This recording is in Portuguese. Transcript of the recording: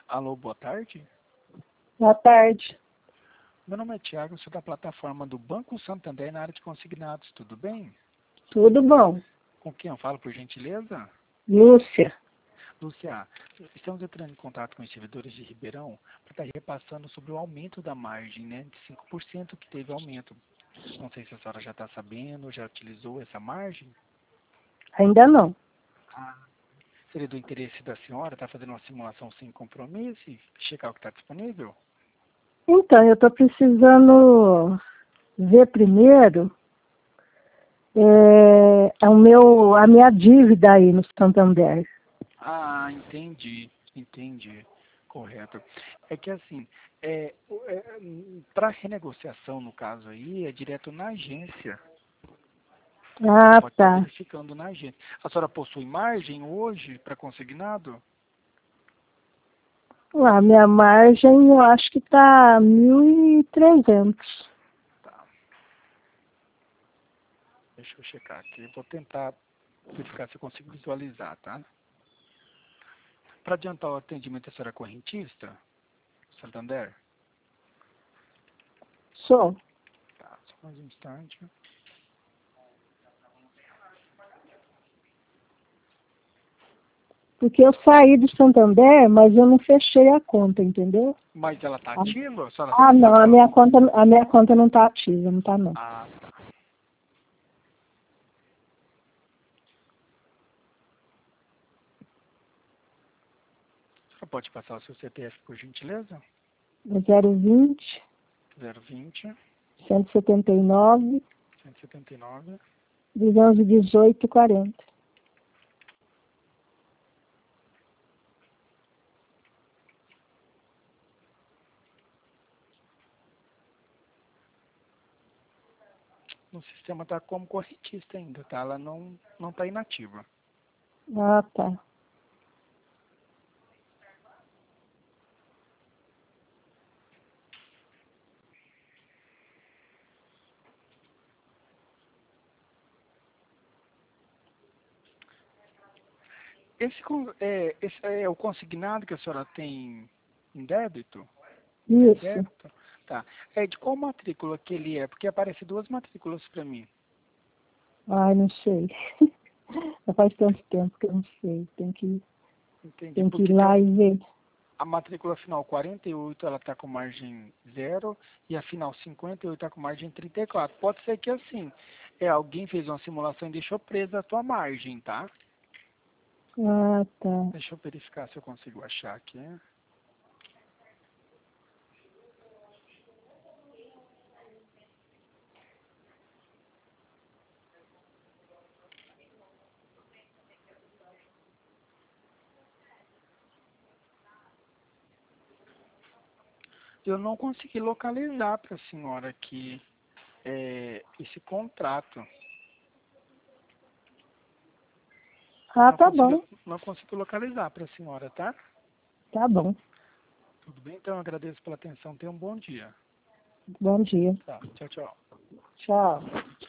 Alô, boa tarde. Boa tarde. Meu nome é Thiago, sou da plataforma do Banco Santander na área de consignados, tudo bem? Tudo bom? Com quem eu falo, por gentileza? Lúcia. Lúcia, estamos entrando em contato com os servidores de Ribeirão para estar repassando sobre o aumento da margem, né? De 5% que teve aumento. Não sei se a senhora já está sabendo, já utilizou essa margem? Ainda não. Seria do interesse da senhora estar fazendo uma simulação sem compromisso e checar o que está disponível? Então, eu estou precisando ver primeiro a minha dívida aí no Santander. Ah, entendi. Correto. É que assim, para renegociação no caso aí, é direto na agência. Então Ah, pode estar tá. verificando na agência. A senhora possui margem hoje para consignado? A minha margem eu acho que está 1.300. Tá. Deixa eu checar aqui. Vou tentar verificar se eu consigo visualizar, tá? Para adiantar o atendimento, a senhora é correntista? Santander? Só. Tá, só mais um instante. Porque eu saí do Santander, mas eu não fechei a conta, entendeu? Mas ela está ativa? A senhora Ah, não, sabe? a minha conta não está ativa, não está não. Ah, tá. A senhora pode passar o seu CPF, por gentileza? 020 020 179 179. 218 40. No sistema está como correntista ainda, tá? Ela não está inativa. Ah, tá. Esse é o consignado que a senhora tem em débito? Em Isso. débito? Tá. É de qual matrícula que ele é? Porque aparece duas matrículas para mim. Ai, não sei. Já faz tanto tempo que eu não sei. Entendi. Tem que ir Porque tem lá e ver. a matrícula final 48, ela está com margem 0, e a final 58 está com margem 34. Pode ser que assim, alguém fez uma simulação e deixou presa a tua margem, tá? Ah, tá. Deixa eu verificar se eu consigo achar aqui. Eu não consegui localizar para a senhora aqui esse contrato. Ah, tá bom. Não consigo localizar para a senhora, tá? Tá bom. Tudo bem? Então eu agradeço pela atenção. Tenha um bom dia. Bom dia. Tá. Tchau, tchau. Tchau.